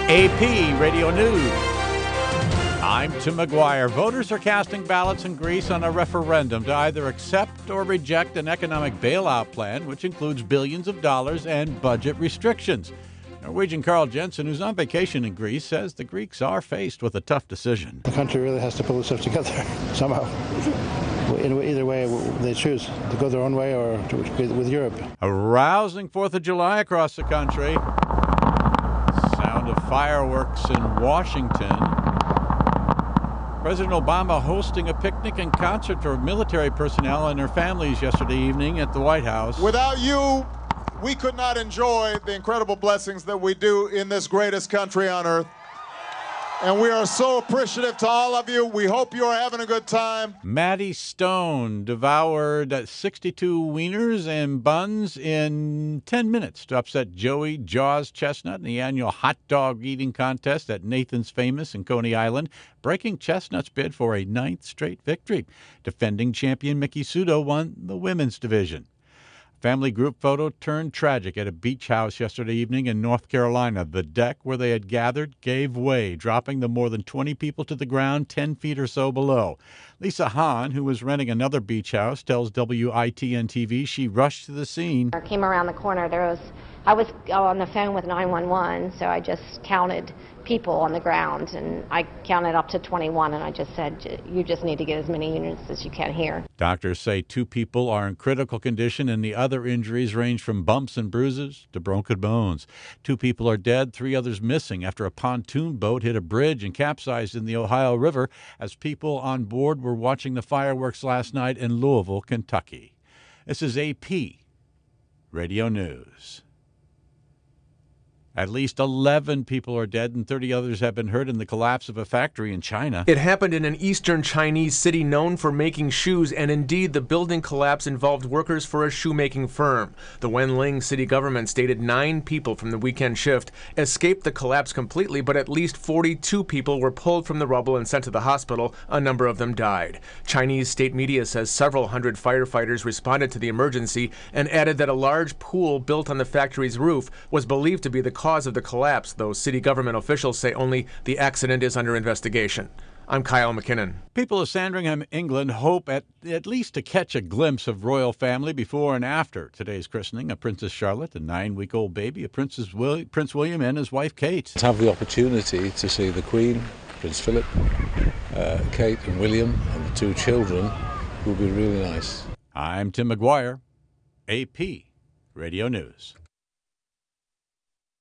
AP Radio News. I'm Tim McGuire. Voters are casting ballots in Greece on a referendum to either accept or reject an economic bailout plan, which includes billions of dollars and budget restrictions. Norwegian Carl Jensen, who's on vacation in Greece, says the Greeks are faced with a tough decision. The country really has to pull itself together somehow. In either way, they choose to go their own way or with Europe. A rousing 4th of July across the country. Sound of fireworks in Washington. President Obama hosting a picnic and concert for military personnel and their families yesterday evening at the White House. Without you, we could not enjoy the incredible blessings that we do in this greatest country on earth. And we are so appreciative to all of you. We hope you are having a good time. Maddie Stone devoured 62 wieners and buns in 10 minutes to upset Joey Jaws Chestnut in the annual hot dog eating contest at Nathan's Famous in Coney Island, breaking Chestnut's bid for a 9th straight victory. Defending champion Mickey Sudo won the women's division. Family group photo turned tragic at a beach house yesterday evening in North Carolina. The deck where they had gathered gave way, dropping the more than 20 people to the ground 10 feet or so below. Lisa Hahn, who was renting another beach house, tells WITN-TV she rushed to the scene. I came around the corner. I was on the phone with 911, so I just counted people on the ground, and I counted up to 21, and I just said, you just need to get as many units as you can here. Doctors say 2 people are in critical condition, and the other injuries range from bumps and bruises to broken bones. 2 people are dead, 3 others missing after a pontoon boat hit a bridge and capsized in the Ohio River as people on board were watching the fireworks last night in Louisville, Kentucky. This is AP Radio News. At least 11 people are dead and 30 others have been hurt in the collapse of a factory in China. It happened in an eastern Chinese city known for making shoes, and indeed the building collapse involved workers for a shoemaking firm. The Wenling city government stated 9 people from the weekend shift escaped the collapse completely, but at least 42 people were pulled from the rubble and sent to the hospital. A number of them died. Chinese state media says several hundred firefighters responded to the emergency and added that a large pool built on the factory's roof was believed to be the cause of the collapse, though city government officials say only the accident is under investigation. I'm Kyle McKinnon. People of Sandringham, England hope at least to catch a glimpse of royal family before and after today's christening of Princess Charlotte, a 9-week-old baby of Prince William and his wife Kate. To have the opportunity to see the Queen, Prince Philip, Kate and William and the 2 children will be really nice. I'm Tim McGuire, AP Radio News.